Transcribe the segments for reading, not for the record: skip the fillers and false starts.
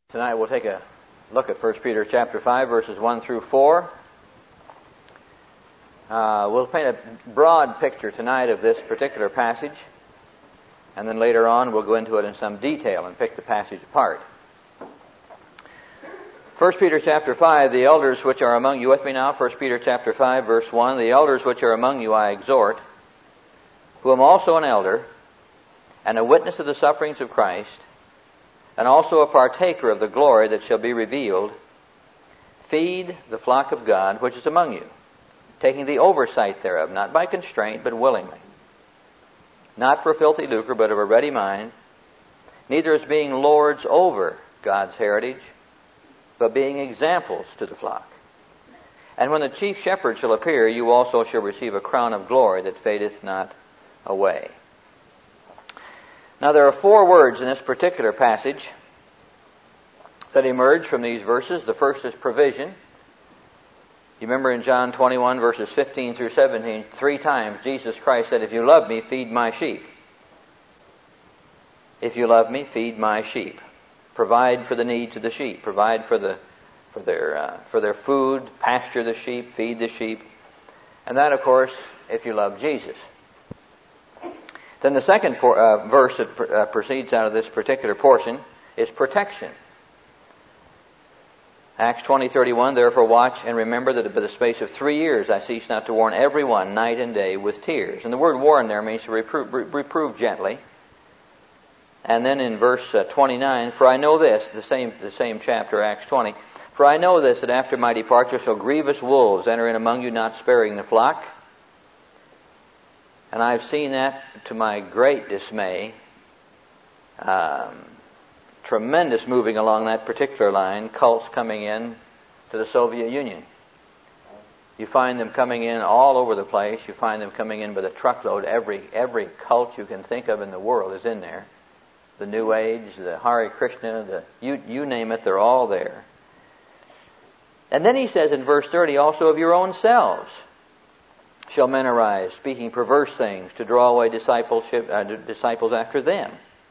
Tonight we'll take a look at 1 Peter chapter 5, verses 1 through 4. We'll paint a broad picture tonight of this particular passage, and then later on we'll go into it in some detail and pick the passage apart. 1 Peter chapter 5, the elders which are among you, with me now, 1 Peter chapter 5, verse 1, the elders which are among you I exhort, who am also an elder, and a witness of the sufferings of Christ, and also a partaker of the glory that shall be revealed, feed the flock of God which is among you, taking the oversight thereof, not by constraint, but willingly, not for filthy lucre, but of a ready mind, neither as being lords over God's heritage, but being examples to the flock. And when the chief shepherd shall appear, you also shall receive a crown of glory that fadeth not away. Now there are four words in this particular passage that emerge from these verses. The first is provision. You remember in John 21, verses 15 through 17, 3 times Jesus Christ said, "If you love me, feed my sheep. If you love me, feed my sheep." Provide for the needs of the sheep. Provide for their food. Pasture the sheep. Feed the sheep. And that, of course, if you love Jesus. Then the second verse that proceeds out of this particular portion is protection. Acts 20:31, therefore watch and remember that by the space of 3 years I cease not to warn everyone night and day with tears. And the word warn there means to reprove gently. And then in verse 29, for I know this, the same chapter, Acts 20, for I know this, that after my departure shall grievous wolves enter in among you, not sparing the flock. And I've seen that to my great dismay. Tremendous moving along that particular line, cults coming in to the Soviet Union. You find them coming in all over the place. You find them coming in with a truckload. Every cult you can think of in the world is in there. The New Age, the Hare Krishna, you name it, they're all there. And then he says in verse 30, also of your own selves shall men arise, speaking perverse things, to draw away disciples after them.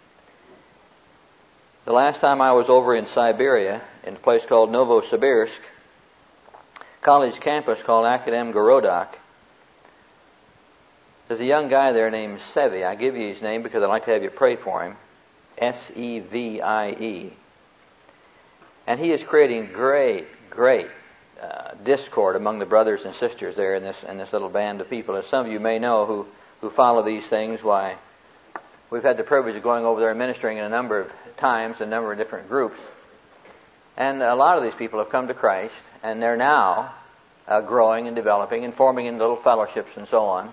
The last time I was over in Siberia, in a place called Novosibirsk, college campus called Akademgorodok, there's a young guy there named Sevi. I give you his name because I'd like to have you pray for him. Sevie. And he is creating great discord among the brothers and sisters there in this little band of people. As some of you may know who follow these things, why we've had the privilege of going over there and ministering in a number of times, a number of different groups. And a lot of these people have come to Christ, and they're now growing and developing and forming in little fellowships and so on.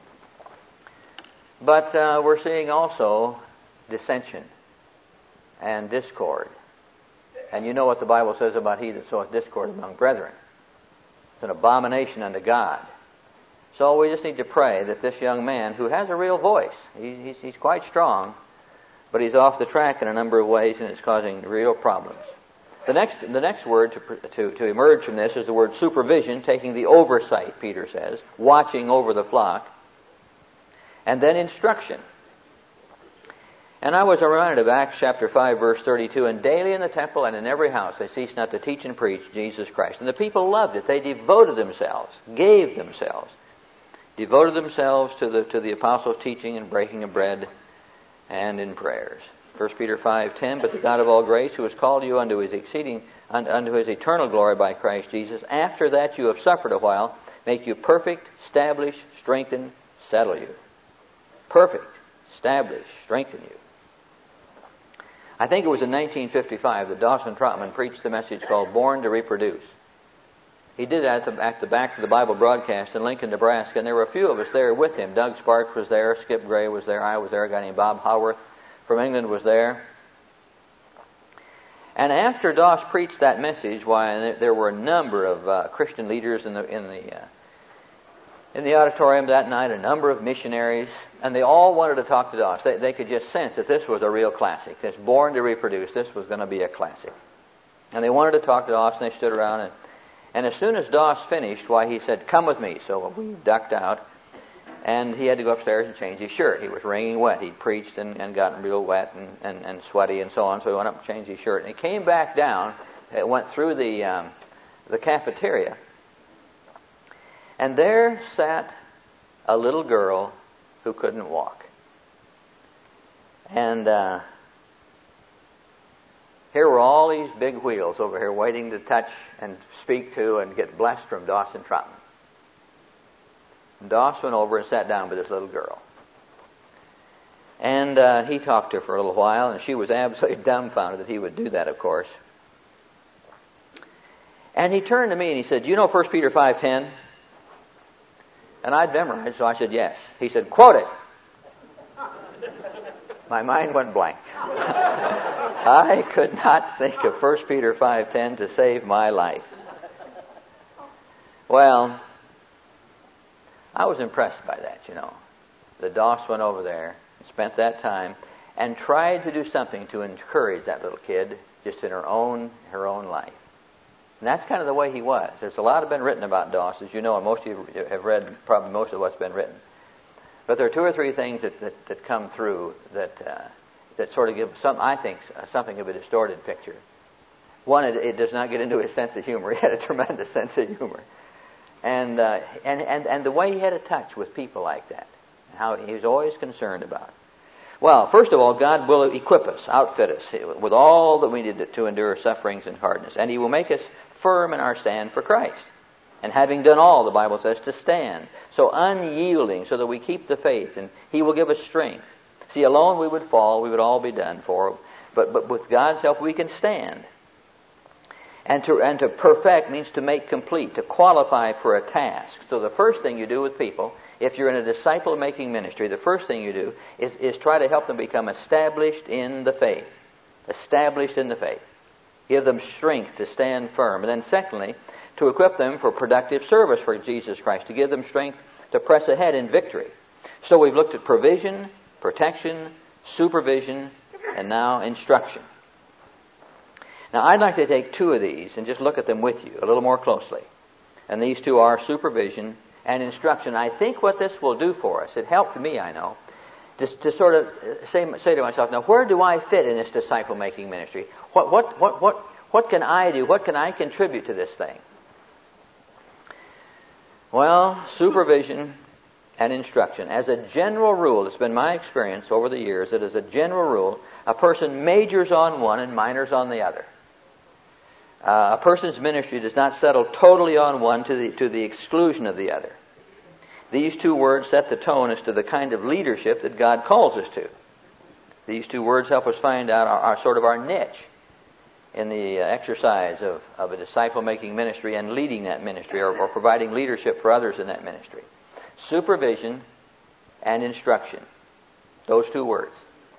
But we're seeing also dissension and discord. And you know what the Bible says about he that soweth discord among brethren. It's an abomination unto God. So we just need to pray that this young man, who has a real voice, he's quite strong, but he's off the track in a number of ways, and it's causing real problems. The next word to emerge from this is the word supervision, taking the oversight, Peter says, watching over the flock, and then instruction. And I was reminded of Acts chapter 5, verse 32, and daily in the temple and in every house they ceased not to teach and preach Jesus Christ. And the people loved it. They devoted themselves, gave themselves, devoted themselves to the apostles' teaching and breaking of bread and in prayers. 1 Peter 5:10, but the God of all grace, who has called you unto his eternal glory by Christ Jesus, after that you have suffered a while, make you perfect, establish, strengthen, settle you. Perfect, establish, strengthen you. I think it was in 1955 that Dawson Trotman preached the message called Born to Reproduce. He did that at the back of the Bible broadcast in Lincoln, Nebraska, and there were a few of us there with him. Doug Sparks was there, Skip Gray was there, I was there, a guy named Bob Howarth from England was there. And after Doss preached that message, there were a number of Christian leaders in the auditorium that night, a number of missionaries, and they all wanted to talk to Doss. They could just sense that this was a real classic. This Born to Reproduce, this was going to be a classic. And they wanted to talk to Doss, and they stood around, and as soon as Doss finished, he said, come with me. So we ducked out, And he had to go upstairs and change his shirt. He was wringing wet. He'd preached and gotten real wet and sweaty and so on. So he went up and changed his shirt. And he came back down. It went through the cafeteria. And there sat a little girl who couldn't walk. And here were all these big wheels over here waiting to touch and speak to and get blessed from Dawson Trotman. And Doss went over and sat down with this little girl. And he talked to her for a little while, and she was absolutely dumbfounded that he would do that, of course. And he turned to me and he said, "You know 1 Peter 5:10? And I'd memorized, so I said, "Yes." He said, "Quote it." My mind went blank. I could not think of 1 Peter 5:10 to save my life. Well, I was impressed by that, you know. The Doss went over there and spent that time and tried to do something to encourage that little kid just in her own life. And that's kind of the way he was. There's a lot have been written about Doss, as you know, and most of you have read probably most of what's been written. But there are two or three things that come through that sort of give something of a distorted picture. One, it does not get into his sense of humor. He had a tremendous sense of humor. And the way he had a touch with people like that, how he was always concerned about it. Well, first of all, God will equip us, outfit us with all that we need to endure sufferings and hardness. And He will make us firm in our stand for Christ. And having done all, the Bible says, to stand. So unyielding, so that we keep the faith. And He will give us strength. See, alone we would fall, we would all be done for. But with God's help we can stand. And to perfect means to make complete, to qualify for a task. So the first thing you do with people, if you're in a disciple-making ministry, the first thing you do is try to help them become established in the faith. Established in the faith. Give them strength to stand firm. And then secondly, to equip them for productive service for Jesus Christ. To give them strength to press ahead in victory. So we've looked at provision, protection, supervision, and now instruction. Now I'd like to take two of these and just look at them with you a little more closely. And these two are supervision and instruction. I think what this will do for us, it helped me, I know, just to sort of say to myself, now where do I fit in this disciple-making ministry? What can I do? What can I contribute to this thing? Well, supervision and instruction. As a general rule, it's been my experience over the years that as a general rule, a person majors on one and minors on the other. A person's ministry does not settle totally on one to the exclusion of the other. These two words set the tone as to the kind of leadership that God calls us to. These two words help us find out our sort of our niche in the exercise of a disciple-making ministry and leading that ministry or providing leadership for others in that ministry. Supervision and instruction. Those two words.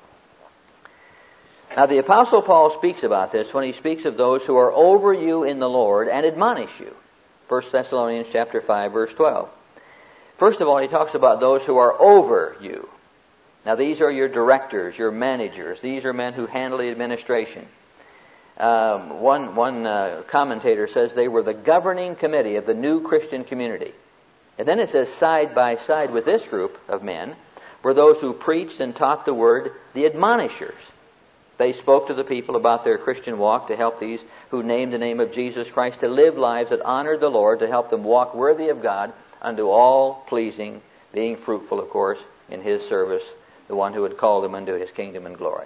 Now the Apostle Paul speaks about this when he speaks of those who are over you in the Lord and admonish you. 1 Thessalonians chapter 5, verse 12. First of all, he talks about those who are over you. Now these are your directors, your managers. These are men who handle the administration. One commentator says they were the governing committee of the new Christian community. And then it says side by side with this group of men were those who preached and taught the word, the admonishers. They spoke to the people about their Christian walk to help these who named the name of Jesus Christ to live lives that honored the Lord, to help them walk worthy of God unto all pleasing, being fruitful, of course, in His service, the one who had called them unto His kingdom and glory.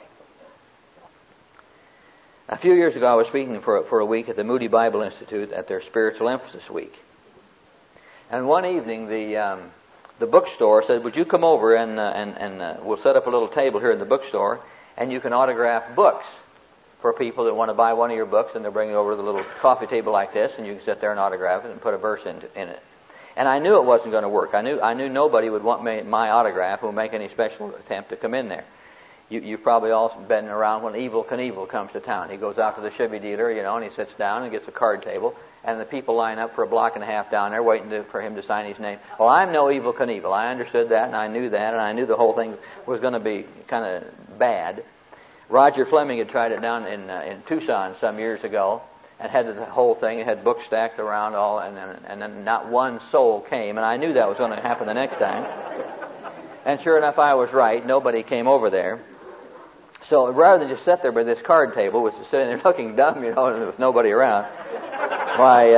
A few years ago, I was speaking for a week at the Moody Bible Institute at their Spiritual Emphasis Week. And one evening, the bookstore said, "Would you come over and we'll set up a little table here in the bookstore, and you can autograph books for people that want to buy one of your books, and they'll bring it over to the little coffee table like this, and you can sit there and autograph it and put a verse in it." And I knew it wasn't going to work. I knew nobody would want my autograph who would make any special attempt to come in there. You've probably all been around when Evel Knievel comes to town. He goes out to the Chevy dealer, and he sits down and gets a card table, and the people line up for a block and a half down there waiting for him to sign his name. Well, I'm no Evel Knievel. I understood that, and I knew that, and I knew the whole thing was going to be kind of bad. Roger Fleming had tried it down in Tucson some years ago, and had the whole thing. It had books stacked around all, and then not one soul came. And I knew that was going to happen the next time. And sure enough, I was right. Nobody came over there. So rather than just sit there by this card table, which is sitting there looking dumb, you know, with nobody around, why,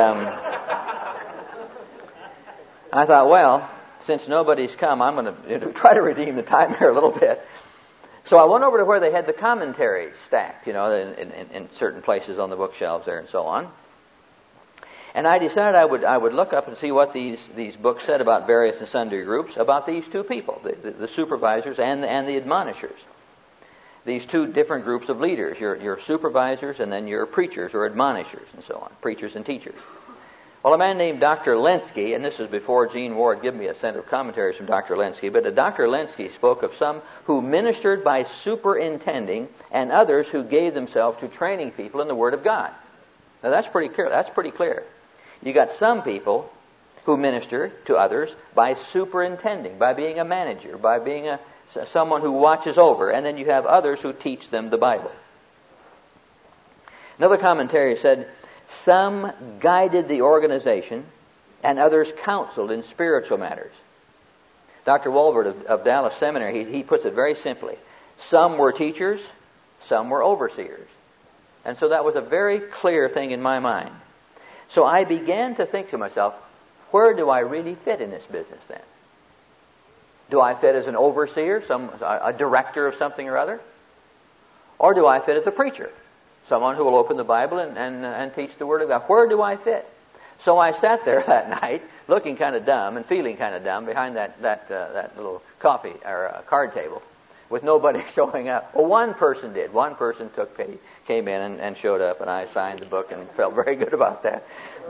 I thought, well, since nobody's come, I'm going to try to redeem the time here a little bit. So I went over to where they had the commentaries stacked, you know, in certain places on the bookshelves there and so on. And I decided I would look up and see what these books said about various and sundry groups, about these two people, the supervisors and the admonishers. These two different groups of leaders, your supervisors and then your preachers or admonishers and so on, preachers and teachers. Well, a man named Dr. Lenski, and this is before Gene Ward gave me a set of commentaries from Dr. Lenski, but Dr. Lenski spoke of some who ministered by superintending and others who gave themselves to training people in the Word of God. Now that's pretty clear. You got some people who minister to others by superintending, by being a manager, by being someone who watches over, and then you have others who teach them the Bible. Another commentary said, some guided the organization and others counseled in spiritual matters. Dr. Walbert of Dallas Seminary, he puts it very simply. Some were teachers, some were overseers. And so that was a very clear thing in my mind. So I began to think to myself, where do I really fit in this business then? Do I fit as an overseer, a director of something or other? Or do I fit as a preacher? Someone who will open the Bible and teach the Word of God. Where do I fit? So I sat there that night, looking kind of dumb and feeling kind of dumb behind that little coffee or card table, with nobody showing up. Well, one person did. One person came in and showed up, and I signed the book and felt very good about that.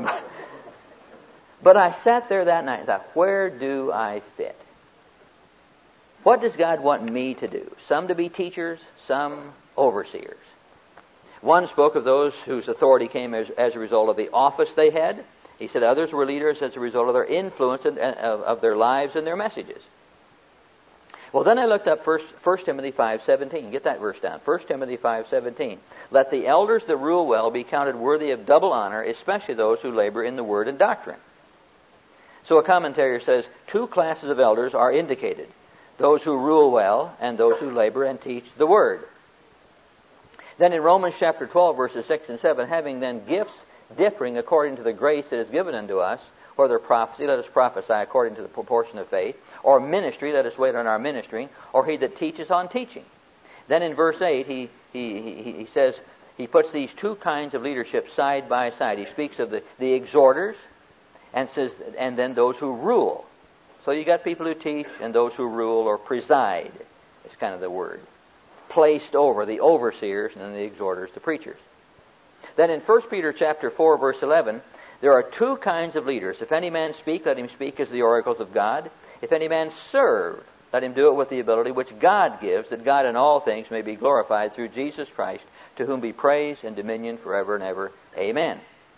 But I sat there that night and thought, where do I fit? What does God want me to do? Some to be teachers, some overseers. One spoke of those whose authority came as a result of the office they had. He said others were leaders as a result of their influence of their lives and their messages. Well, then I looked up 1 Timothy 5:17. Get that verse down. 1 Timothy 5:17. Let the elders that rule well be counted worthy of double honor, especially those who labor in the word and doctrine. So a commentator says two classes of elders are indicated. Those who rule well and those who labor and teach the word. Then in Romans chapter 12, verses 6 and 7, having then gifts differing according to the grace that is given unto us, whether prophecy, let us prophesy according to the proportion of faith, or ministry, let us wait on our ministering, or he that teaches on teaching. Then in verse 8, he says, he puts these two kinds of leadership side by side. He speaks of the exhorters, and says, and then those who rule. So you got people who teach, and those who rule or preside. It's kind of the word. Placed over the overseers and then the exhorters, the preachers. Then in 1 Peter chapter 4, verse 11, there are two kinds of leaders. If any man speak, let him speak as the oracles of God. If any man serve, let him do it with the ability which God gives, that God in all things may be glorified through Jesus Christ, to whom be praise and dominion forever and ever. Amen.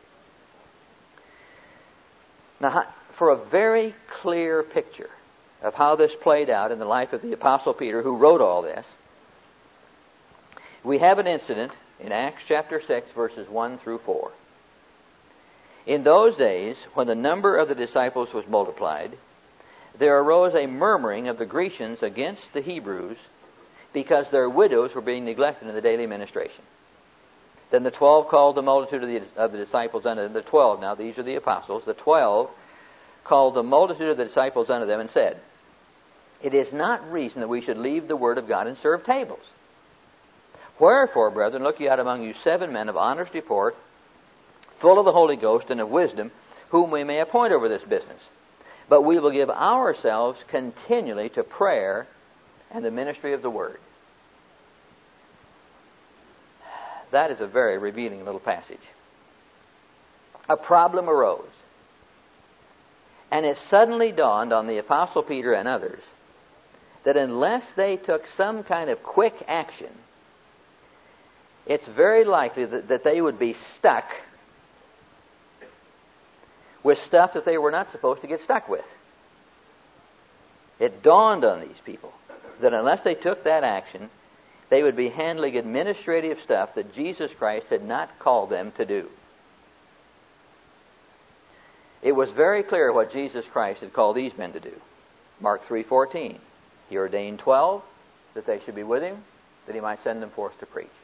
Now, for a very clear picture of how this played out in the life of the Apostle Peter, who wrote all this, we have an incident in Acts chapter 6, verses 1 through 4. In those days, when the number of the disciples was multiplied, there arose a murmuring of the Grecians against the Hebrews, because their widows were being neglected in the daily ministration. Then the 12 called the multitude of the disciples unto them. The 12, now these are the apostles. The 12 called the multitude of the disciples unto them and said, it is not reason that we should leave the word of God and serve tables. Wherefore, brethren, look ye out among you 7 men of honest report, full of the Holy Ghost and of wisdom, whom we may appoint over this business. But we will give ourselves continually to prayer and the ministry of the word. That is a very revealing little passage. A problem arose. And it suddenly dawned on the Apostle Peter and others that unless they took some kind of quick action, it's very likely that they would be stuck with stuff that they were not supposed to get stuck with. It dawned on these people that unless they took that action, they would be handling administrative stuff that Jesus Christ had not called them to do. It was very clear what Jesus Christ had called these men to do. Mark 3:14. He ordained 12 that they should be with him, that he might send them forth to preach.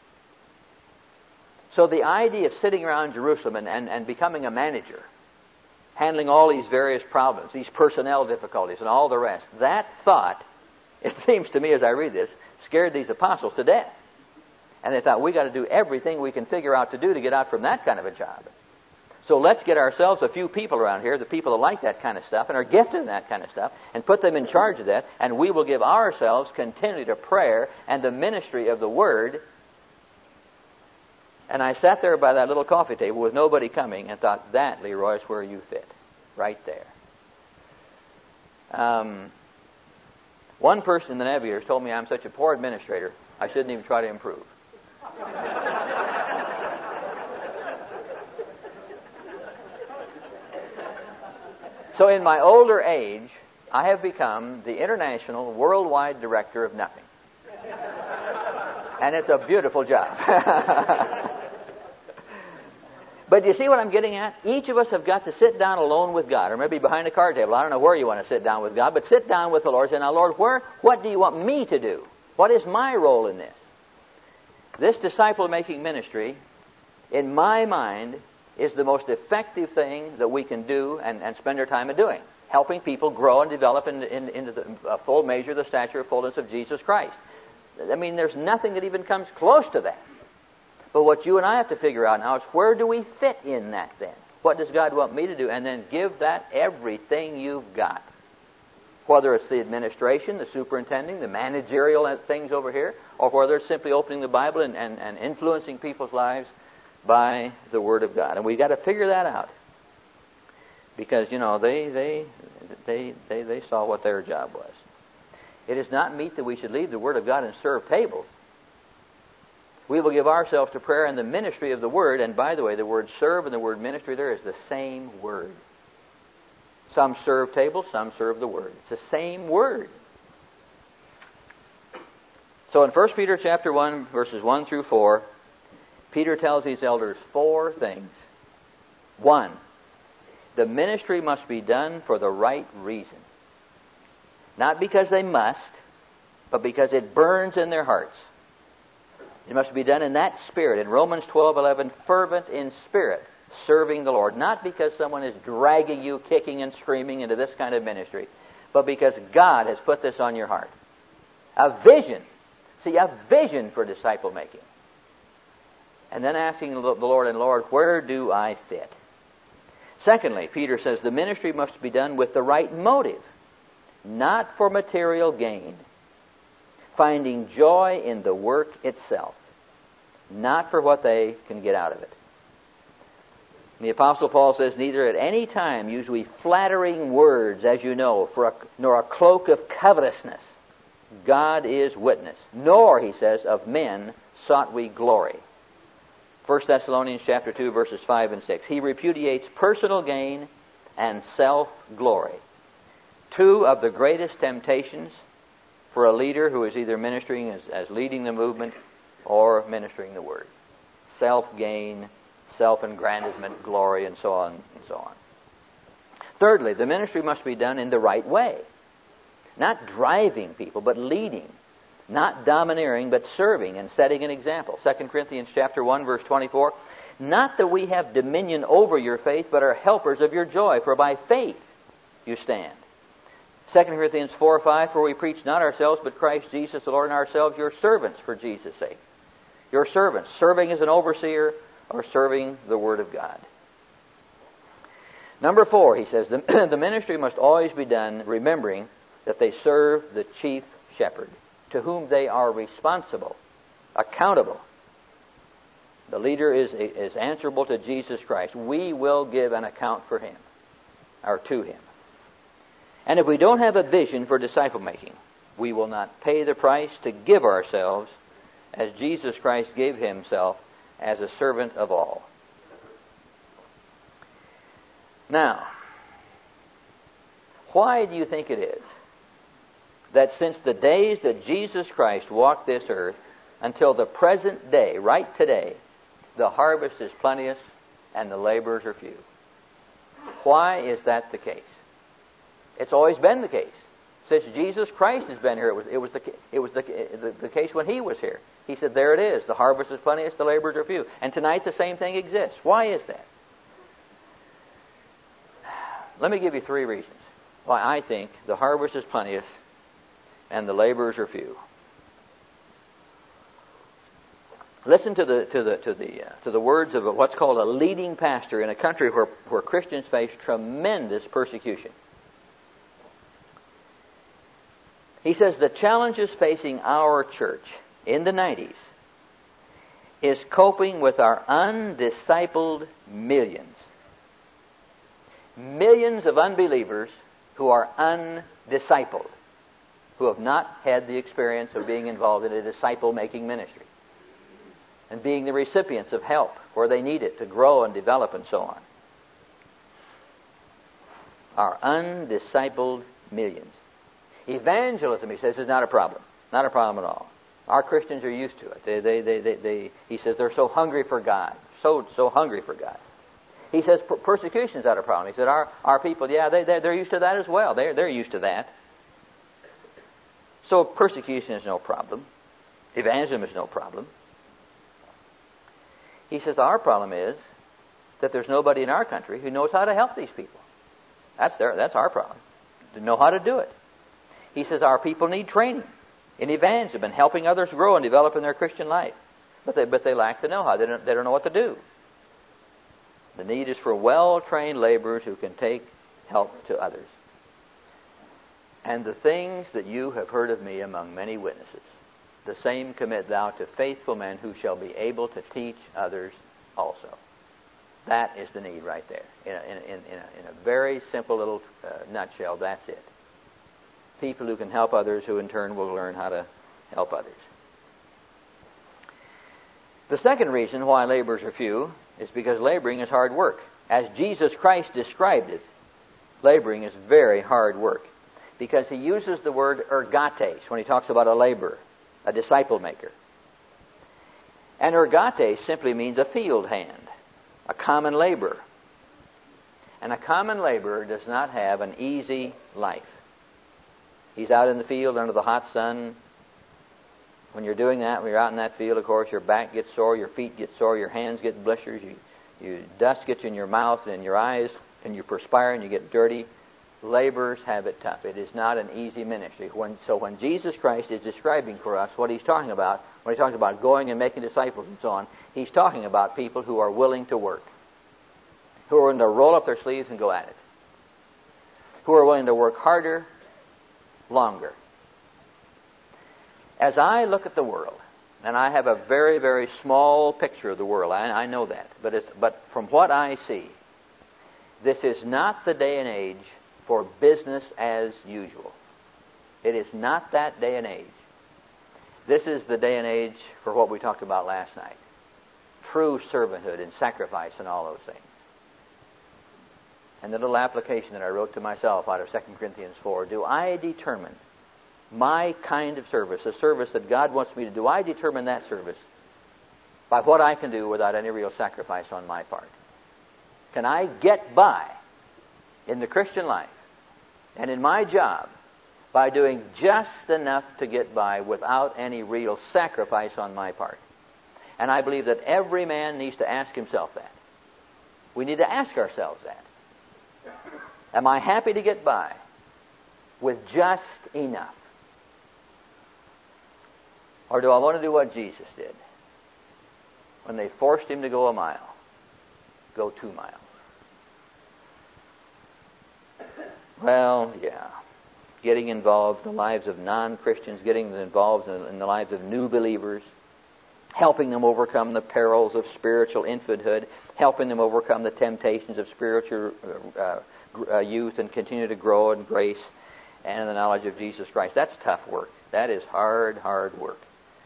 So the idea of sitting around Jerusalem and becoming a manager, handling all these various problems, these personnel difficulties and all the rest, that thought, it seems to me as I read this, scared these apostles to death. And they thought, we got to do everything we can figure out to do to get out from that kind of a job. So let's get ourselves a few people around here, the people that like that kind of stuff and are gifted in that kind of stuff, and put them in charge of that, and we will give ourselves continually to prayer and the ministry of the Word. And I sat there by that little coffee table with nobody coming and thought, that, Leroy, is where you fit. Right there. One person in the Navigators told me I'm such a poor administrator, I shouldn't even try to improve. So in my older age, I have become the international, worldwide director of nothing. And it's a beautiful job. But you see what I'm getting at? Each of us have got to sit down alone with God, or maybe behind a card table. I don't know where you want to sit down with God, but sit down with the Lord and say, now, Lord, what do you want me to do? What is my role in this? This disciple-making ministry, in my mind, is the most effective thing that we can do and spend our time in doing, helping people grow and develop into the full measure of the stature of fullness of Jesus Christ. I mean, there's nothing that even comes close to that. But what you and I have to figure out now is, where do we fit in that then? What does God want me to do? And then give that everything you've got. Whether it's the administration, the superintending, the managerial things over here, or whether it's simply opening the Bible and influencing people's lives by the Word of God. And we've got to figure that out. Because, you know, they saw what their job was. It is not meet that we should leave the Word of God and serve tables. We will give ourselves to prayer and the ministry of the Word. And by the way, the word serve and the word ministry there is the same word. Some serve tables, some serve the Word. It's the same word. So in 1 Peter chapter 1, verses 1 through 4, Peter tells these elders 4 things. 1, the ministry must be done for the right reason. Not because they must, but because it burns in their hearts. It must be done in that spirit. In Romans 12:11, fervent in spirit, serving the Lord. Not because someone is dragging you, kicking and screaming into this kind of ministry, but because God has put this on your heart. A vision. See, a vision for disciple making. And then asking the Lord, and Lord, where do I fit? Secondly, Peter says the ministry must be done with the right motive, not for material gain. Finding joy in the work itself, not for what they can get out of it. And the Apostle Paul says, neither at any time use we flattering words, as you know, nor a cloak of covetousness. God is witness. Nor, he says, of men sought we glory. 1 Thessalonians chapter 2, verses 5 and 6. He repudiates personal gain and self-glory. 2 of the greatest temptations for a leader who is either ministering as leading the movement or ministering the Word. Self-gain, self-aggrandizement, glory, and so on and so on. Thirdly, the ministry must be done in the right way. Not driving people, but leading. Not domineering, but serving and setting an example. 2 Corinthians chapter 1, verse 24. Not that we have dominion over your faith, but are helpers of your joy, for by faith you stand. 2 Corinthians 4:5, for we preach not ourselves, but Christ Jesus the Lord, and ourselves your servants for Jesus' sake. Your servants, serving as an overseer or serving the Word of God. Number 4, he says, the ministry must always be done remembering that they serve the chief shepherd, to whom they are responsible, accountable. The leader is answerable to Jesus Christ. We will give an account for him, or to him. And if we don't have a vision for disciple making, we will not pay the price to give ourselves as Jesus Christ gave himself as a servant of all. Now, why do you think it is that since the days that Jesus Christ walked this earth until the present day, right today, the harvest is plenteous and the laborers are few? Why is that the case? It's always been the case. Since Jesus Christ has been here, it was the case when He was here. He said, there it is. The harvest is plenteous, the laborers are few. And tonight the same thing exists. Why is that? Let me give you 3 reasons why I think the harvest is plenteous and the laborers are few. Listen to the words of what's called a leading pastor in a country where Christians face tremendous persecution. He says the challenges facing our church in the 90s is coping with our undiscipled millions. Millions of unbelievers who are undiscipled, who have not had the experience of being involved in a disciple-making ministry and being the recipients of help where they need it to grow and develop and so on. Our undiscipled millions. Evangelism, he says, is not a problem. Not a problem at all. Our Christians are used to it. He says they're so hungry for God. So hungry for God. He says persecution is not a problem. He said our people, they're used to that as well. They're used to that. So persecution is no problem. Evangelism is no problem. He says our problem is that there's nobody in our country who knows how to help these people. That's our problem. To know how to do it. He says our people need training in evangelism and helping others grow and develop in their Christian life. But they lack the know-how. They don't know what to do. The need is for well-trained laborers who can take help to others. And the things that you have heard of me among many witnesses, the same commit thou to faithful men who shall be able to teach others also. That is the need right there. In a very simple little nutshell, that's it. People who can help others, who in turn will learn how to help others. The second reason why laborers are few is because laboring is hard work. As Jesus Christ described it, laboring is very hard work. Because He uses the word ergates when He talks about a laborer, a disciple maker. And ergates simply means a field hand, a common laborer. And a common laborer does not have an easy life. He's out in the field under the hot sun. When you're doing that, when you're out in that field, of course, your back gets sore, your feet get sore, your hands get blisters, dust gets in your mouth and in your eyes, and you perspire and you get dirty. Laborers have it tough. It is not an easy ministry. So when Jesus Christ is describing for us what He's talking about, when He talks about going and making disciples and so on, He's talking about people who are willing to work, who are willing to roll up their sleeves and go at it, who are willing to work harder, longer. As I look at the world, and I have a very, very small picture of the world, I know that, but from what I see, this is not the day and age for business as usual. It is not that day and age. This is the day and age for what we talked about last night. True servanthood and sacrifice and all those things. And the little application that I wrote to myself out of 2 Corinthians 4, do I determine my kind of service, the service that God wants me to do, I determine that service by what I can do without any real sacrifice on my part? Can I get by in the Christian life and in my job by doing just enough to get by without any real sacrifice on my part? And I believe that every man needs to ask himself that. We need to ask ourselves that. Am I happy to get by with just enough? Or do I want to do what Jesus did? When they forced Him to go a mile, go 2 miles. Well, yeah. Getting involved in the lives of non-Christians, getting involved in the lives of new believers, helping them overcome the perils of spiritual infanthood, helping them overcome the temptations of spiritual youth and continue to grow in grace and in the knowledge of Jesus Christ. That's tough work. That is hard, hard work.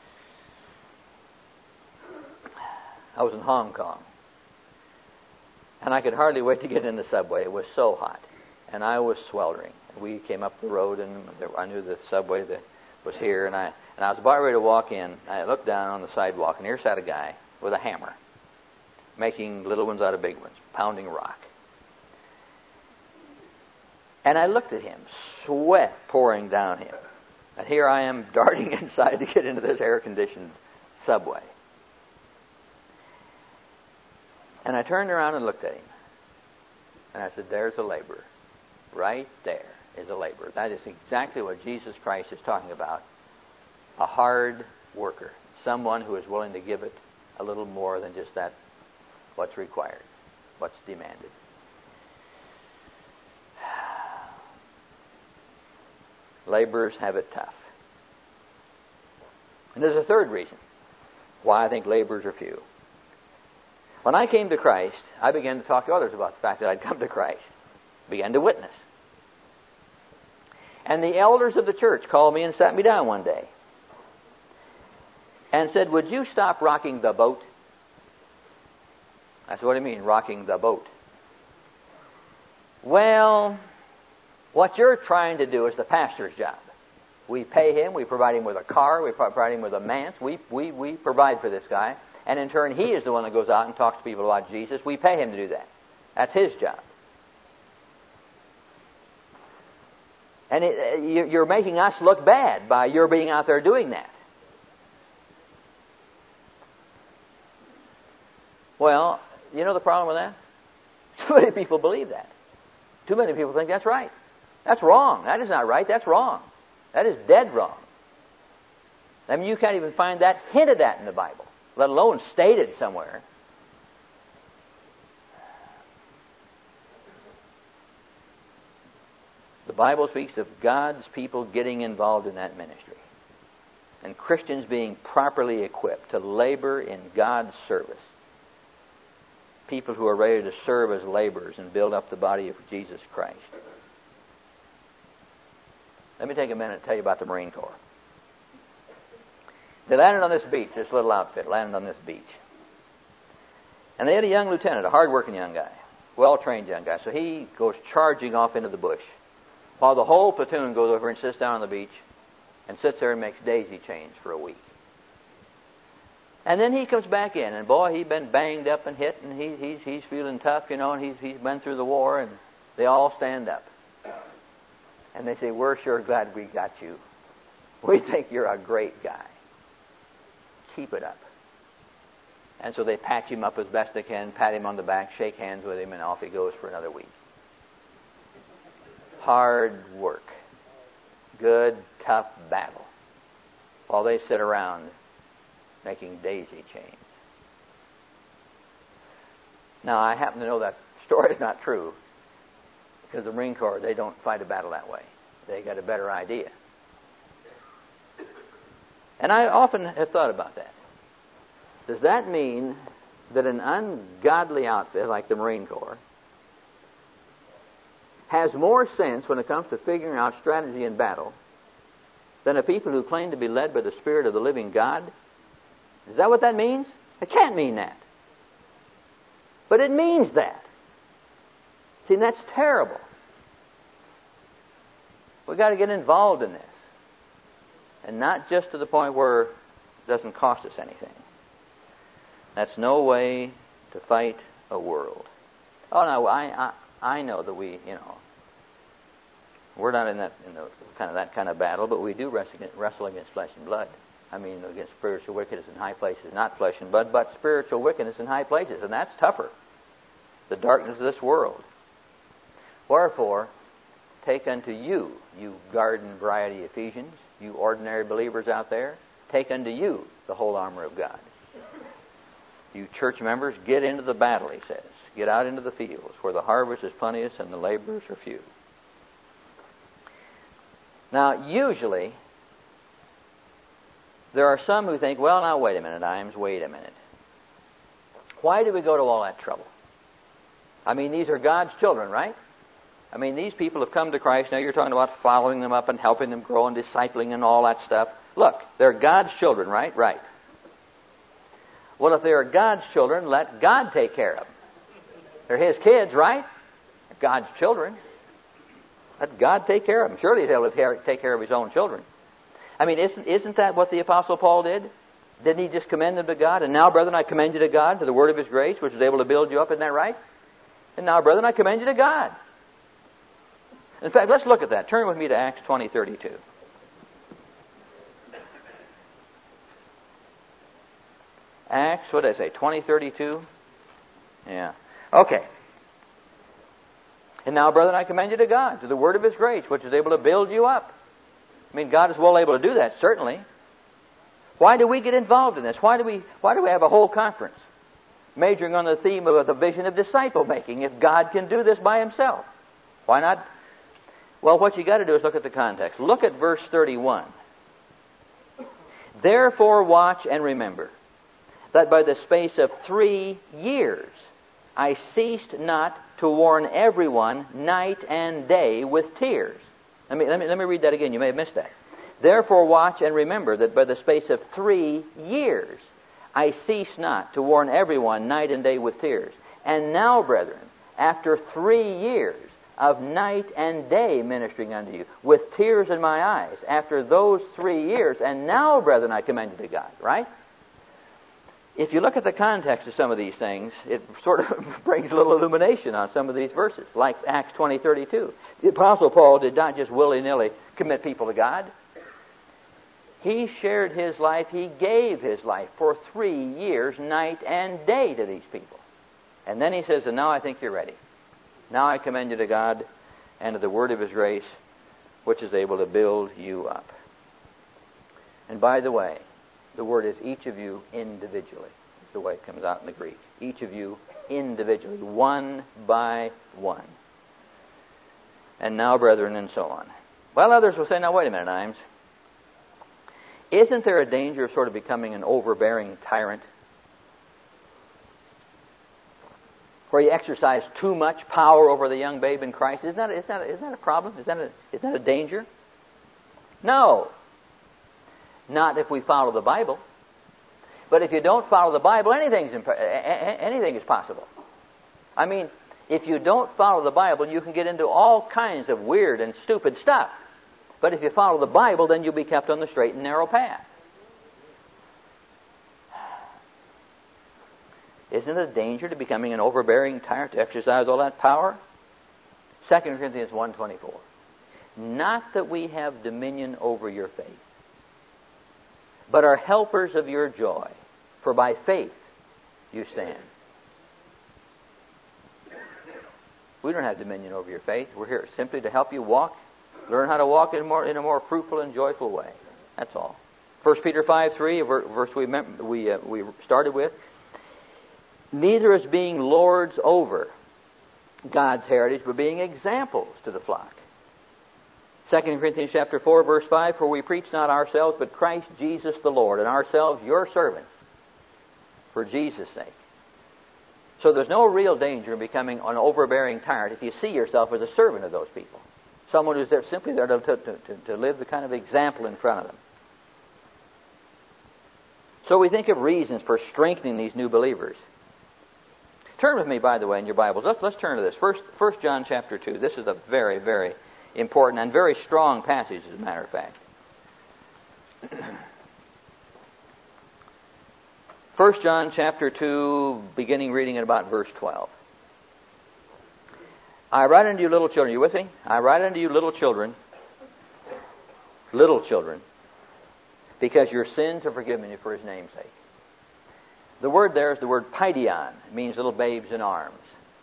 I was in Hong Kong, and I could hardly wait to get in the subway. It was so hot, and I was sweltering. We came up the road, and I knew the subway that was here, and I was about ready to walk in. I looked down on the sidewalk, and here sat a guy with a hammer, making little ones out of big ones, pounding rock. And I looked at him, sweat pouring down him. And here I am darting inside to get into this air-conditioned subway. And I turned around and looked at him. And I said, there's a laborer. Right there is a laborer. That is exactly what Jesus Christ is talking about. A hard worker. Someone who is willing to give it a little more than just that, what's required, what's demanded. Laborers have it tough. And there's a third reason why I think laborers are few. When I came to Christ, I began to talk to others about the fact that I'd come to Christ. Began to witness. And the elders of the church called me and sat me down one day and said, would you stop rocking the boat? I said, what do you mean, rocking the boat? Well, what you're trying to do is the pastor's job. We pay him, we provide him with a car, we provide him with a manse, we provide for this guy. And in turn, he is the one that goes out and talks to people about Jesus. We pay him to do that. That's his job. And you're making us look bad by your being out there doing that. Well, you know the problem with that? Too many people believe that. Too many people think that's right. That's wrong. That is not right. That's wrong. That is dead wrong. I mean, you can't even find that hinted at in the Bible, let alone stated somewhere. The Bible speaks of God's people getting involved in that ministry and Christians being properly equipped to labor in God's service. People who are ready to serve as laborers and build up the body of Jesus Christ. Let me take a minute to tell you about the Marine Corps. They landed on this beach, this little outfit landed on this beach. And they had a young lieutenant, a hard-working young guy, well-trained young guy. So he goes charging off into the bush while the whole platoon goes over and sits down on the beach and sits there and makes daisy chains for a week. And then he comes back in, and boy, he'd been banged up and hit, and he's feeling tough, you know, and he's been through the war, and they all stand up. And they say, we're sure glad we got you. We think you're a great guy. Keep it up. And so they patch him up as best they can, pat him on the back, shake hands with him, and off he goes for another week. Hard work. Good, tough battle. While they sit around making daisy chains. Now, I happen to know that story is not true, because the Marine Corps, they don't fight a battle that way. They got a better idea. And I often have thought about that. Does that mean that an ungodly outfit like the Marine Corps has more sense when it comes to figuring out strategy in battle than a people who claim to be led by the Spirit of the living God? Is that what that means? It can't mean that. But it means that. See, that's terrible. We've got to get involved in this. And not just to the point where it doesn't cost us anything. That's no way to fight a world. Oh, no, I know that we're not in that kind of battle, but we do wrestle against flesh and blood. I mean, against spiritual wickedness in high places. Not flesh and blood, but spiritual wickedness in high places. And that's tougher. The darkness of this world. Wherefore, take unto you, you garden variety Ephesians, you ordinary believers out there, take unto you the whole armor of God. You church members, get into the battle, he says. Get out into the fields where the harvest is plenteous and the laborers are few. Now, usually, there are some who think, well, now, wait a minute, Imes, wait a minute. Why do we go to all that trouble? I mean, these are God's children, right? I mean, these people have come to Christ. Now you're talking about following them up and helping them grow and discipling and all that stuff. Look, they're God's children, right? Right. Well, if they're God's children, let God take care of them. They're His kids, right? They're God's children. Let God take care of them. Surely He'll take care of His own children. I mean, isn't that what the Apostle Paul did? Didn't he just commend them to God? And now, brethren, I commend you to God, to the word of His grace, which is able to build you up. Isn't that right? And now, brethren, I commend you to God. In fact, let's look at that. Turn with me to Acts 20:32. Acts, what did I say, 20:32? Yeah. Okay. And now, brethren, I commend you to God, to the word of His grace, which is able to build you up. I mean, God is well able to do that, certainly. Why do we get involved in this? Why do we have a whole conference majoring on the theme of the vision of disciple making if God can do this by Himself? Why not? Well, what you got to do is look at the context. Look at verse 31. Therefore watch and remember that by the space of 3 years I ceased not to warn everyone night and day with tears. Let me read that again. You may have missed that. Therefore watch and remember that by the space of 3 years I cease not to warn everyone night and day with tears. And now, brethren, after 3 years of night and day ministering unto you, with tears in my eyes, after those 3 years, and now, brethren, I commend you to God, right? If you look at the context of some of these things, it sort of brings a little illumination on some of these verses, like Acts 20:32. The Apostle Paul did not just willy-nilly commit people to God. He shared his life, he gave his life for 3 years, night and day, to these people. And then he says, and now I think you're ready. Now I commend you to God and to the word of His grace, which is able to build you up. And by the way, the word is each of you individually. That's the way it comes out in the Greek. Each of you individually, one by one. And now, brethren, and so on. Well, others will say, now wait a minute, Imes. Isn't there a danger of sort of becoming an overbearing tyrant? Where you exercise too much power over the young babe in Christ? Isn't that a problem? Is that a danger? No. Not if we follow the Bible. But if you don't follow the Bible, anything is possible. I mean, if you don't follow the Bible, you can get into all kinds of weird and stupid stuff. But if you follow the Bible, then you'll be kept on the straight and narrow path. Isn't it a danger to becoming an overbearing tyrant to exercise all that power? 2 Corinthians 1:24. Not that we have dominion over your faith, but are helpers of your joy, for by faith you stand. We don't have dominion over your faith. We're here simply to help you learn how to walk in a more fruitful and joyful way. That's all. 1 Peter 5:3, a verse we started with. Neither as being lords over God's heritage, but being examples to the flock. 2 Corinthians chapter 4, verse 5, for we preach not ourselves, but Christ Jesus the Lord, and ourselves your servants, for Jesus' sake. So there's no real danger in becoming an overbearing tyrant if you see yourself as a servant of those people. Someone who's simply there to live the kind of example in front of them. So we think of reasons for strengthening these new believers. Turn with me, by the way, in your Bibles. Let's turn to this. First John chapter 2. This is a very, very important and very strong passage, as a matter of fact. 1 John chapter 2, beginning reading at about verse 12. I write unto you, little children. You with me? I write unto you, little children, because your sins are forgiven you for His name's sake. The word there is the word paidion. It means little babes in arms.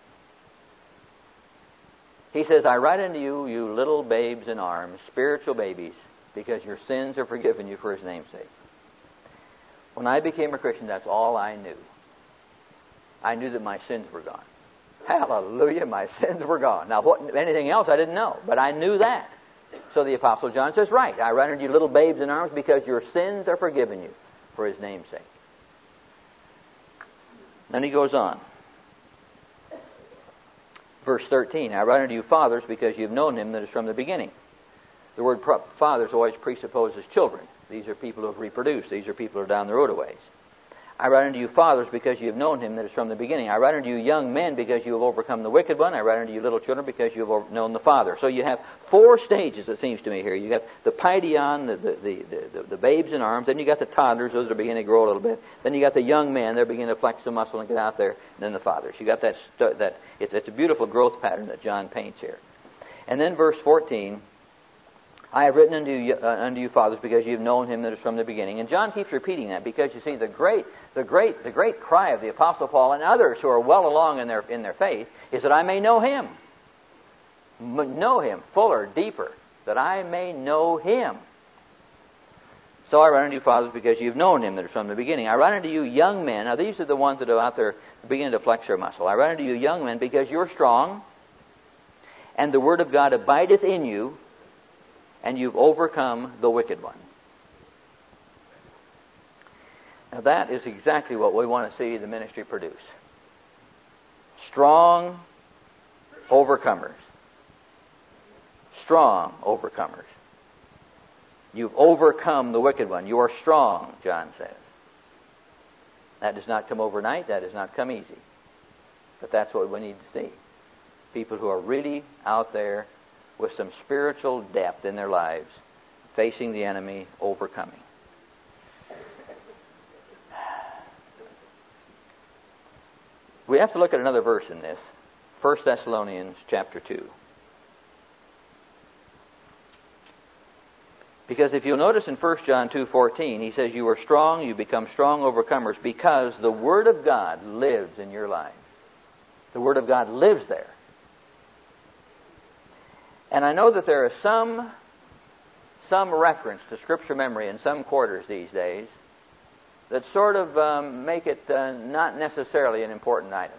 He says, I write unto you, you little babes in arms, spiritual babies, because your sins are forgiven you for His name's sake. When I became a Christian, that's all I knew. I knew that my sins were gone. Hallelujah, my sins were gone. Now, anything else I didn't know, but I knew that. So the Apostle John says, right, I write unto you, little babes in arms, because your sins are forgiven you for His name's sake. Then he goes on. Verse 13, I write unto you, fathers, because you've known Him that is from the beginning. The word fathers always presupposes children. These are people who have reproduced. These are people who are down the road a ways. I write unto you, fathers, because you have known Him that is from the beginning. I write unto you, young men, because you have overcome the wicked one. I write unto you, little children, because you have known the Father. So you have 4 stages, it seems to me, here. You got the paidion, the babes in arms. Then you got the toddlers, those are beginning to grow a little bit. Then you got the young men, they're beginning to flex the muscle and get out there. And then the fathers. You got that. It's a beautiful growth pattern that John paints here. And then verse 14, I have written unto you fathers, because you've known him that is from the beginning. And John keeps repeating that because you see the great cry of the Apostle Paul and others who are well along in their faith is that I may know him. Know him fuller, deeper, that I may know him. So I write unto you fathers, because you've known him that is from the beginning. I write unto you young men. Now these are the ones that are out there beginning to flex their muscle. I write unto you young men, because you're strong, and the word of God abideth in you, and you've overcome the wicked one. Now that is exactly what we want to see the ministry produce. Strong overcomers. Strong overcomers. You've overcome the wicked one. You are strong, John says. That does not come overnight. That does not come easy. But that's what we need to see. People who are really out there with some spiritual depth in their lives, facing the enemy, overcoming. We have to look at another verse in this. 1 Thessalonians chapter 2. Because if you'll notice in 1 John 2:14, he says, you are strong, you become strong overcomers, because the Word of God lives in your life. The Word of God lives there. And I know that there is some reference to Scripture memory in some quarters these days that sort of make it not necessarily an important item.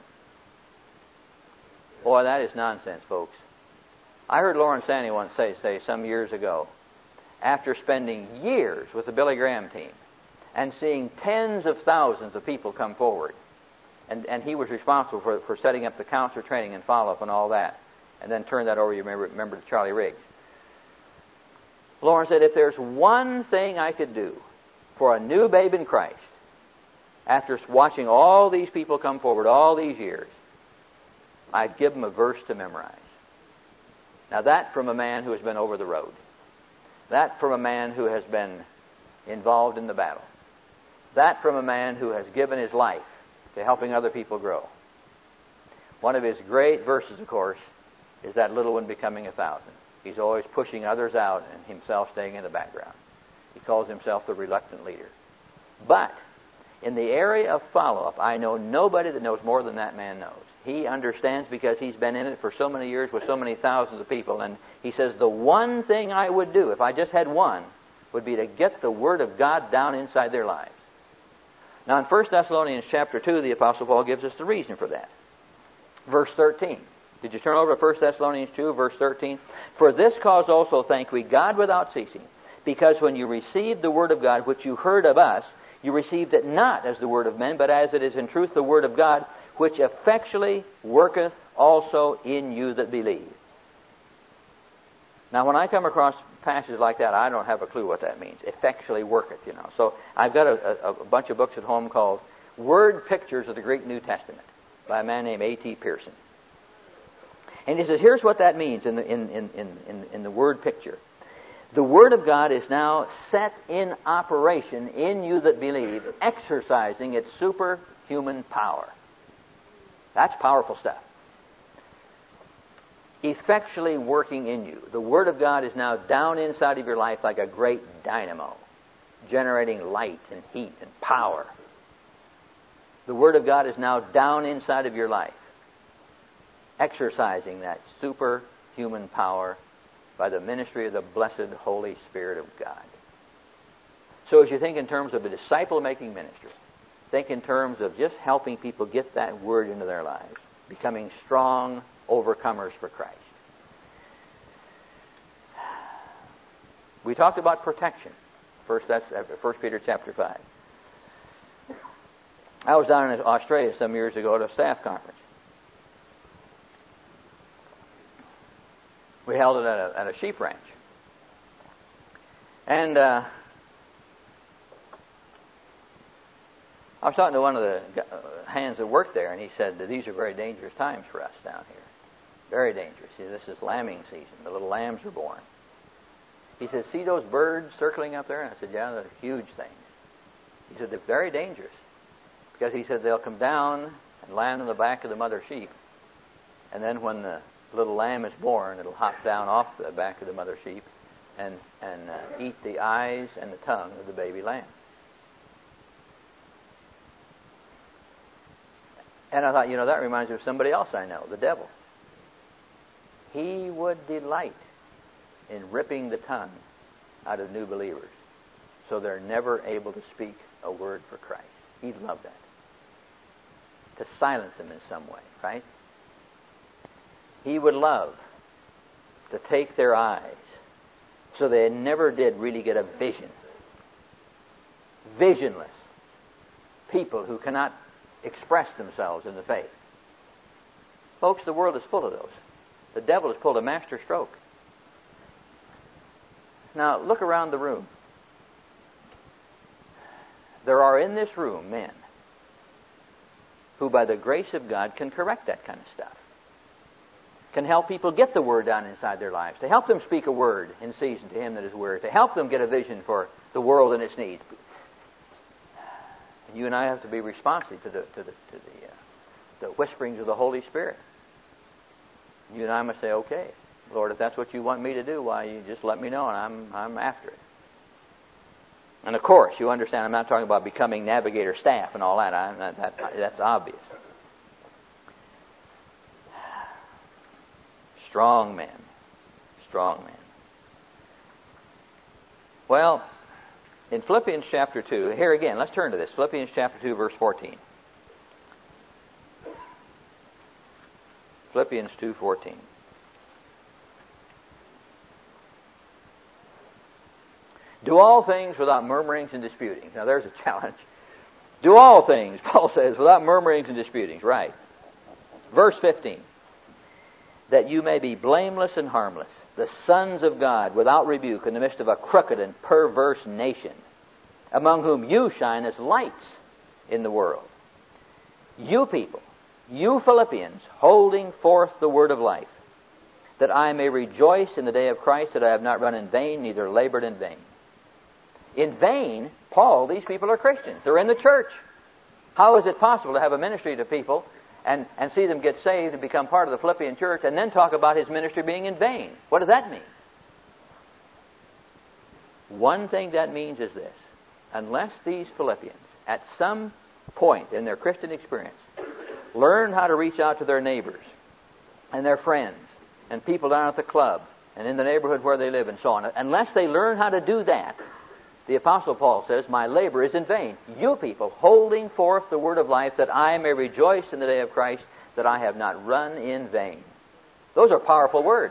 Boy, that is nonsense, folks. I heard Lawrence Sanny once say some years ago, after spending years with the Billy Graham team and seeing tens of thousands of people come forward, and he was responsible for setting up the counselor training and follow-up and all that, and then turn that over, you remember to Charlie Riggs. Lawrence said, if there's one thing I could do for a new babe in Christ, after watching all these people come forward all these years, I'd give them a verse to memorize. Now that from a man who has been over the road. That from a man who has been involved in the battle. That from a man who has given his life to helping other people grow. One of his great verses, of course, is that little one becoming 1,000. He's always pushing others out and himself staying in the background. He calls himself the reluctant leader. But in the area of follow-up, I know nobody that knows more than that man knows. He understands because he's been in it for so many years with so many thousands of people. And he says, the one thing I would do, if I just had one, would be to get the Word of God down inside their lives. Now in 1 Thessalonians chapter 2, the Apostle Paul gives us the reason for that. Verse 13. Did you turn over to 1 Thessalonians 2, verse 13? For this cause also thank we God without ceasing, because when you received the Word of God, which you heard of us, you received it not as the word of men, but as it is in truth the Word of God, which effectually worketh also in you that believe. Now, when I come across passages like that, I don't have a clue what that means. Effectually worketh, you know. So I've got a bunch of books at home called Word Pictures of the Greek New Testament by a man named A.T. Pearson. And he says, here's what that means in the word picture. The Word of God is now set in operation in you that believe, exercising its superhuman power. That's powerful stuff. Effectually working in you. The Word of God is now down inside of your life like a great dynamo, generating light and heat and power. The Word of God is now down inside of your life, exercising that superhuman power by the ministry of the blessed Holy Spirit of God. So as you think in terms of a disciple-making ministry, think in terms of just helping people get that Word into their lives, becoming strong overcomers for Christ. We talked about protection. First Peter chapter 5. I was down in Australia some years ago at a staff conference. We held it at a sheep ranch. And I was talking to one of the hands that worked there, and he said that these are very dangerous times for us down here. Very dangerous. See, this is lambing season. The little lambs are born. He said, see those birds circling up there? And I said, yeah, they're huge things. He said, they're very dangerous. Because he said they'll come down and land on the back of the mother sheep. And then when the little lamb is born, it'll hop down off the back of the mother sheep and eat the eyes and the tongue of the baby lamb. And I thought, that reminds me of somebody else I know, the devil. He would delight in ripping the tongue out of new believers so they're never able to speak a word for Christ. He'd love that. To silence them in some way, right? He would love to take their eyes so they never did really get a vision. Visionless people who cannot express themselves in the faith. Folks, the world is full of those. The devil has pulled a master stroke. Now, look around the room. There are in this room men who, by the grace of God, can correct that kind of stuff. Can help people get the word down inside their lives. To help them speak a word in season to him that is weary. To help them get a vision for the world and its needs. You and I have to be responsive to the whisperings of the Holy Spirit. You and I must say, okay, Lord, if that's what you want me to do, why, you just let me know and I'm after it. And of course, you understand, I'm not talking about becoming navigator staff and all that. That's obvious. Strong men. Strong men. Well, in Philippians chapter 2, here again, let's turn to this. Philippians chapter 2, verse 14. Philippians 2:14. Do all things without murmurings and disputings. Now there's a challenge. Do all things, Paul says, without murmurings and disputings. Right. Verse 15. That you may be blameless and harmless, the sons of God, without rebuke, in the midst of a crooked and perverse nation, among whom you shine as lights in the world. You people, you Philippians, holding forth the word of life, that I may rejoice in the day of Christ, that I have not run in vain, neither labored in vain. In vain, Paul, these people are Christians. They're in the church. How is it possible to have a ministry to people and see them get saved and become part of the Philippian church and then talk about his ministry being in vain? What does that mean? One thing that means is this. Unless these Philippians, at some point in their Christian experience, learn how to reach out to their neighbors and their friends and people down at the club and in the neighborhood where they live and so on, unless they learn how to do that, the Apostle Paul says, my labor is in vain. You people, holding forth the word of life, that I may rejoice in the day of Christ, that I have not run in vain. Those are powerful words.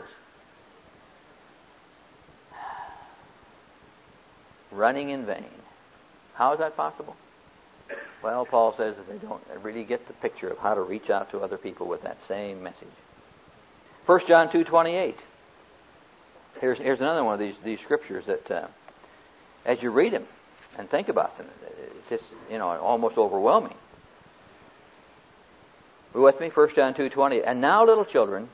Running in vain. How is that possible? Well, Paul says that they don't really get the picture of how to reach out to other people with that same message. 1 John 2:28. Here's another one of these scriptures that, as you read them and think about them, it's just, almost overwhelming. Are you with me? 1 John 2:20. And now, little children,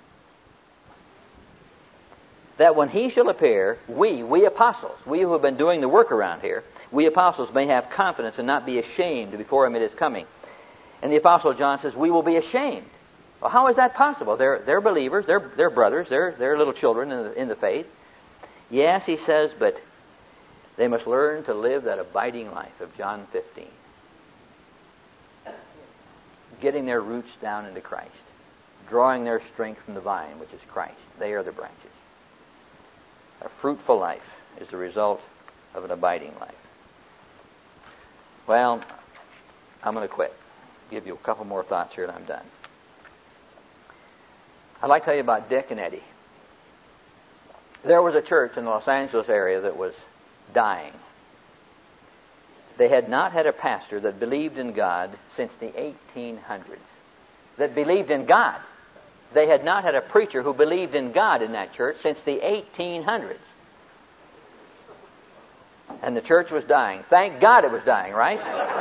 that when he shall appear, we apostles, we who have been doing the work around here, we apostles may have confidence and not be ashamed before him at his coming. And the Apostle John says, we will be ashamed. Well, how is that possible? They're believers, they're brothers, they're little children in the faith. Yes, he says, but they must learn to live that abiding life of John 15. Getting their roots down into Christ. Drawing their strength from the vine, which is Christ. They are the branches. A fruitful life is the result of an abiding life. Well, I'm going to quit. Give you a couple more thoughts here and I'm done. I'd like to tell you about Dick and Eddie. There was a church in the Los Angeles area that was dying. They had not had a pastor that believed in God since the 1800s. That believed in God. They had not had a preacher who believed in God in that church since the 1800s. And the church was dying. Thank God it was dying, right?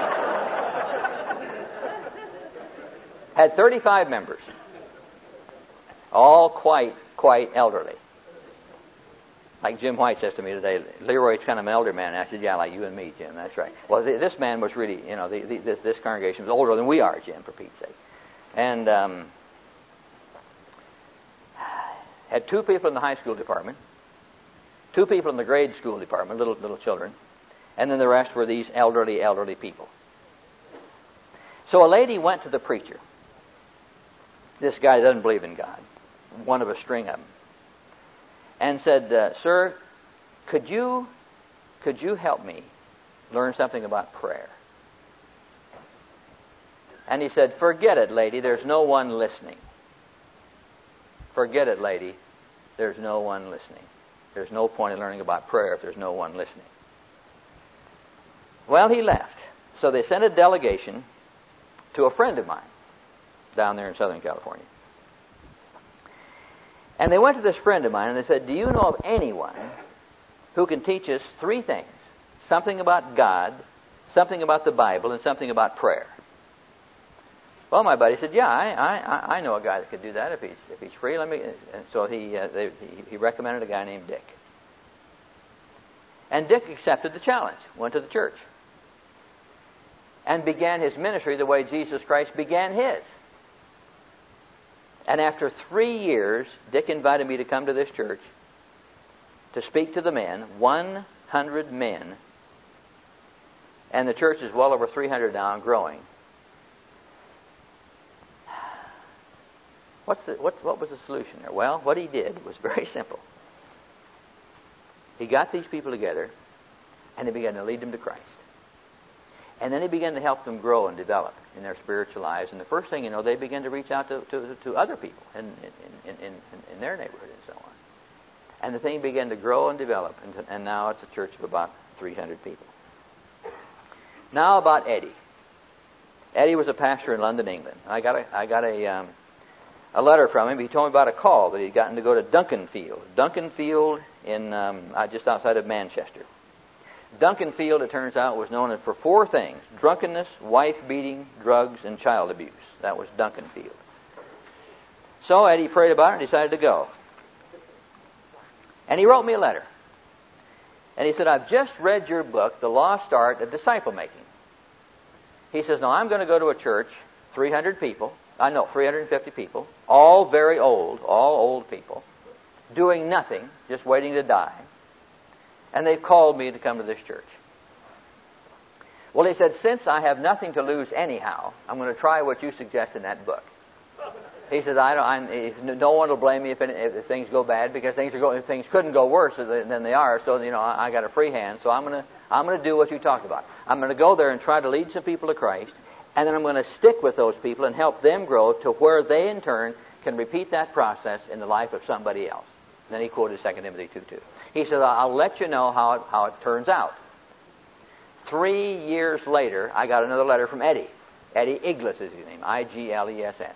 Had 35 members. All quite elderly. Like Jim White says to me today, Leroy's kind of an elder man. And I said, yeah, like you and me, Jim. That's right. Well, this man was really, this congregation was older than we are, Jim, for Pete's sake. And Had 2 people in the high school department, 2 people in the grade school department, little children, and then the rest were these elderly people. So a lady went to the preacher. This guy doesn't believe in God, one of a string of them, and said, "Sir, could you help me learn something about prayer?" And he said, "Forget it, lady, there's no one listening. Forget it, lady, there's no one listening. There's no point in learning about prayer if there's no one listening." Well, he left. So they sent a delegation to a friend of mine down there in Southern California. And they went to this friend of mine and they said, "Do you know of anyone who can teach us 3 things? Something about God, something about the Bible, and something about prayer." Well, my buddy said, "Yeah, I know a guy that could do that if he's free. Let me." And so he recommended a guy named Dick. And Dick accepted the challenge, went to the church, and began his ministry the way Jesus Christ began his. And after 3 years, Dick invited me to come to this church to speak to the men, 100 men, and the church is well over 300 now and growing. What was the solution there? Well, what he did was very simple. He got these people together, and he began to lead them to Christ. And then he began to help them grow and develop in their spiritual lives. And the first thing you know, they began to reach out to other people in their neighborhood and so on. And the thing began to grow and develop, and now it's a church of about 300 people. Now about Eddie. Eddie was a pastor in London, England. I got a letter from him. He told me about a call that he'd gotten to go to Duncanfield. Duncanfield in just outside of Manchester. Duncanfield, it turns out, was known for 4 things: drunkenness, wife-beating, drugs, and child abuse. That was Duncanfield. So Eddie prayed about it and decided to go. And he wrote me a letter. And he said, "I've just read your book, The Lost Art of Disciple Making." He says, "Now I'm going to go to a church, 300 people, 350 people, all very old, all old people, doing nothing, just waiting to die. And they've called me to come to this church." Well, he said, "Since I have nothing to lose anyhow, I'm going to try what you suggest in that book." He says, "No one will blame me if things go bad, because things couldn't go worse than they are. So I got a free hand. So I'm going to do what you talked about. I'm going to go there and try to lead some people to Christ, and then I'm going to stick with those people and help them grow to where they in turn can repeat that process in the life of somebody else." And then he quoted 2 Timothy 2:2. He said, "I'll let you know how it turns out." 3 years later, I got another letter from Eddie. Eddie Igles is his name, Igless.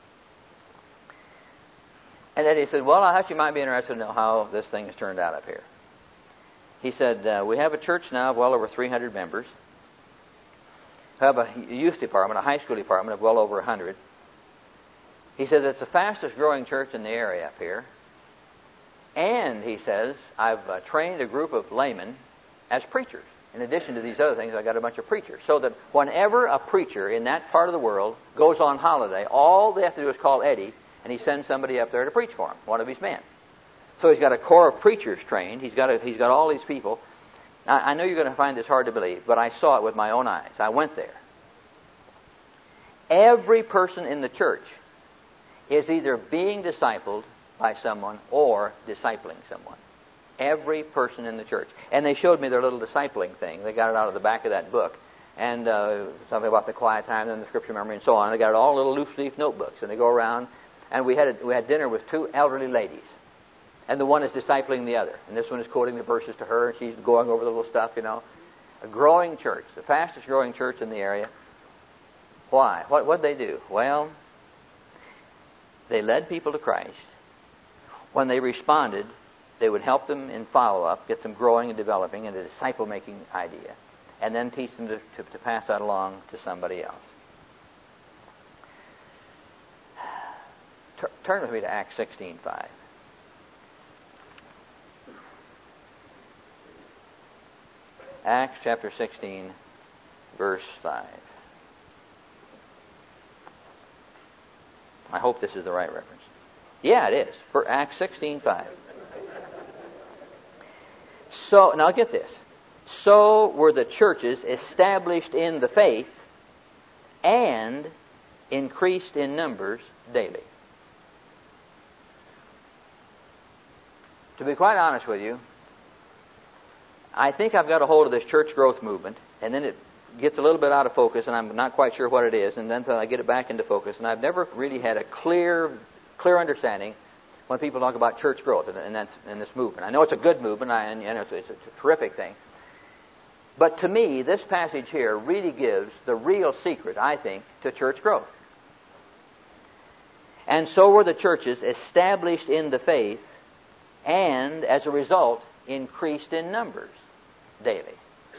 And Eddie said, "Well, I thought you might be interested to know how this thing has turned out up here." He said, "We have a church now of well over 300 members. We have a youth department, a high school department of well over 100. He says, it's the fastest growing church in the area up here. And, he says, I've trained a group of laymen as preachers. In addition to these other things, I got a bunch of preachers. So that whenever a preacher in that part of the world goes on holiday, all they have to do is call Eddie, and he sends somebody up there to preach for him, one of his men. So he's got a corps of preachers trained. He's got all these people. Now, I know you're going to find this hard to believe, but I saw it with my own eyes. I went there. Every person in the church is either being discipled by someone or discipling someone. Every person in the church. And they showed me their little discipling thing. They got it out of the back of that book. And something about the quiet time and the scripture memory and so on. They got it all in little loose-leaf notebooks. And they go around. And we had dinner with 2 elderly ladies. And the one is discipling the other. And this one is quoting the verses to her. And she's going over the little stuff, you know. A growing church. The fastest growing church in the area. Why? What did they do? Well, they led people to Christ. When they responded, they would help them in follow-up, get them growing and developing in a disciple-making idea, and then teach them to pass that along to somebody else. Turn with me to Acts 16:5. Acts chapter 16, verse 5. I hope this is the right reference. Yeah, it is. For Acts 16:5. So, now get this. So were the churches established in the faith and increased in numbers daily. To be quite honest with you, I think I've got a hold of this church growth movement, and then it gets a little bit out of focus, and I'm not quite sure what it is, and then I get it back into focus, and I've never really had a clear understanding when people talk about church growth and that's in this movement. I know it's a good movement, and it's a terrific thing. But to me, this passage here really gives the real secret, I think, to church growth. And so were the churches established in the faith and, as a result, increased in numbers daily.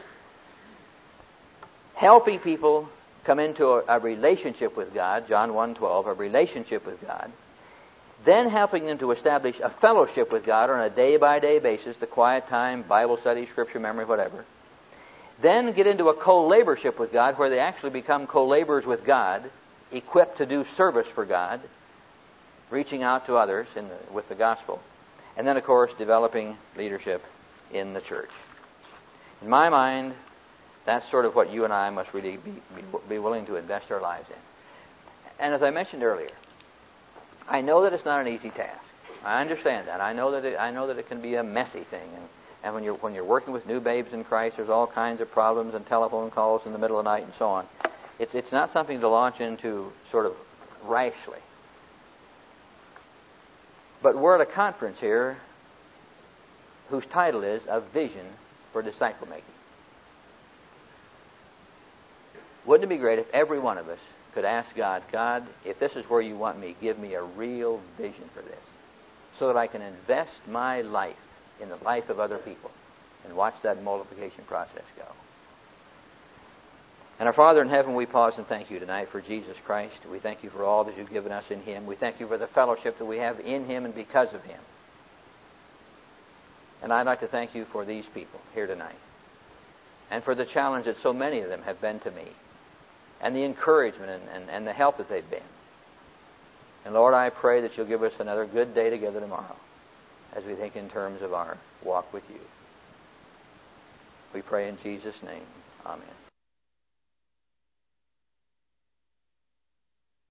Helping people come into a relationship with God, John 1:12, a relationship with God, then helping them to establish a fellowship with God on a day-by-day basis, the quiet time, Bible study, Scripture memory, whatever. Then get into a co-laborship with God where they actually become co-laborers with God, equipped to do service for God, reaching out to others with the gospel. And then, of course, developing leadership in the church. In my mind, that's sort of what you and I must really be willing to invest our lives in. And as I mentioned earlier, I know that it's not an easy task. I understand that. I know that it can be a messy thing. And when you're working with new babes in Christ, there's all kinds of problems and telephone calls in the middle of the night and so on. It's not something to launch into sort of rashly. But we're at a conference here whose title is A Vision for Disciple Making. Wouldn't it be great if every one of us could ask God, God, if this is where you want me, give me a real vision for this, so that I can invest my life in the life of other people and watch that multiplication process go. And our Father in heaven, we pause and thank you tonight for Jesus Christ. We thank you for all that you've given us in Him. We thank you for the fellowship that we have in Him and because of Him. And I'd like to thank you for these people here tonight, and for the challenge that so many of them have been to me, and the encouragement and the help that they've been. And Lord, I pray that you'll give us another good day together tomorrow as we think in terms of our walk with you. We pray in Jesus' name. Amen.